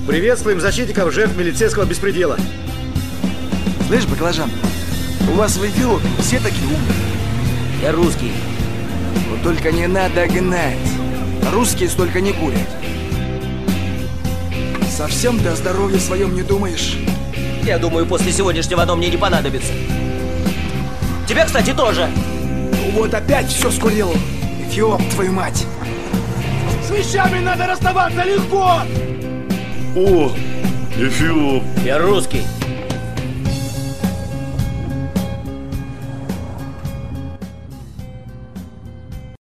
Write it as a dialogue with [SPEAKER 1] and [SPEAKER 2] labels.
[SPEAKER 1] Приветствуем защитников жертв милицейского беспредела.
[SPEAKER 2] Слышь, баклажан, у вас в Эфиопии все такие умные?
[SPEAKER 3] Я русский.
[SPEAKER 2] Вот только не надо гнать. Русские столько не курят. Совсем ты о здоровье своем не думаешь?
[SPEAKER 3] Я думаю, после сегодняшнего оно мне не понадобится. Тебе, кстати, тоже.
[SPEAKER 2] Ну вот опять все скурил. Эфиоп, твою мать.
[SPEAKER 4] С вещами надо расставаться легко!
[SPEAKER 5] О, Эфиоп.
[SPEAKER 3] Я русский.